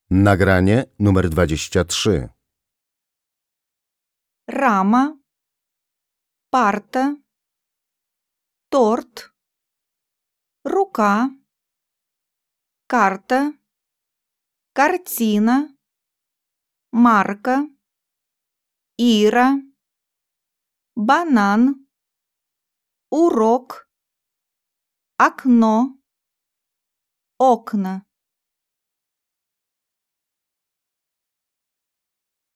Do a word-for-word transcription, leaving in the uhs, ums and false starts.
Nagranie numer dwadzieścia trzy. Рама, парта, торт, рука, карта, картина, марка, Ира, банан, урок, окно, окна.